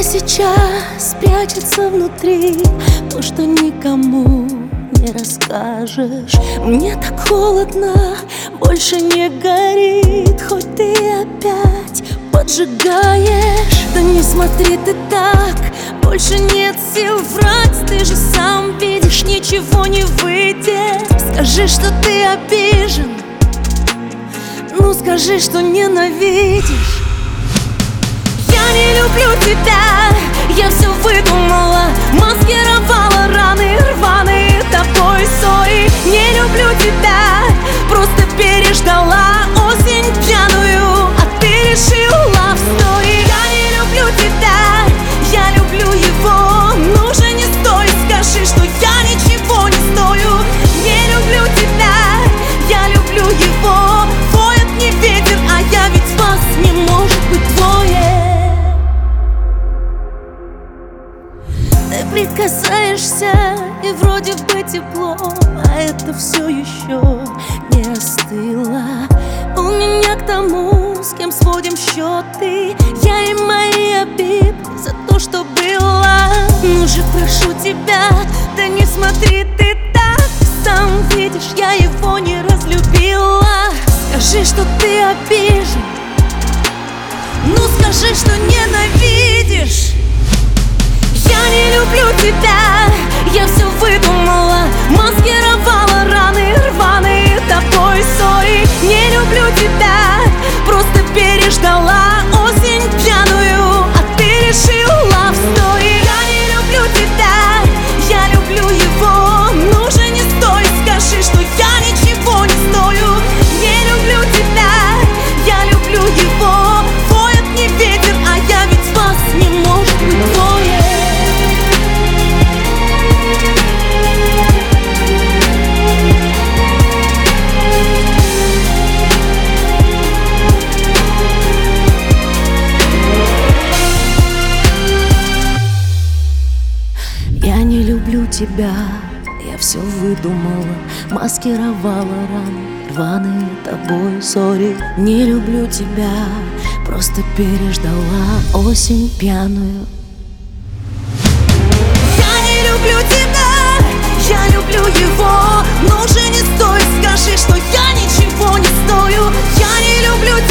сейчас прячется внутри, то, что никому не расскажешь. Мне так холодно, больше не горит, хоть ты опять поджигаешь. Да не смотри ты так, больше нет сил врать. Ты же сам видишь, ничего не выйдет. Скажи, что ты обижен, ну скажи, что ненавидишь. Я не люблю тебя, я все выдумала, маскировала раны рваные тобой ссори. Не люблю тебя, просто переждала осень пьяную, а ты решила в story. Я не люблю тебя, я люблю его, ну же не стой, скажи, что я ничего не стою. Не люблю тебя, я люблю его, воет мне ветер, а я ведь вас не может быть двое. Ты прикасаешься, и вроде бы тепло, а это все еще не остыло. У меня к тому, с кем сводим счеты, я и мои обиды за то, что было. Ну же, прошу тебя, да не смотри ты так, сам видишь, я его не разлюбила. Скажи, что ты обижен, ну скажи, что ненавидишь. Я не люблю тебя, я все выдумала, маскировала раны рваные тобой ссори. Не люблю тебя, просто переждала осень пьяную, а ты решила в story. Я не люблю тебя, я люблю его, ну же не стой, скажи, что я ничего не стою. Не люблю тебя, я люблю его, воет мне ветер, а я ведь вас не может быть двое. Я не люблю тебя, я все выдумала, маскировала раны рваные тобой ссори. Не люблю тебя, просто переждала осень пьяную. Я не люблю тебя, я люблю его, ну же не стой, скажи, что я ничего не стою. Я не люблю тебя.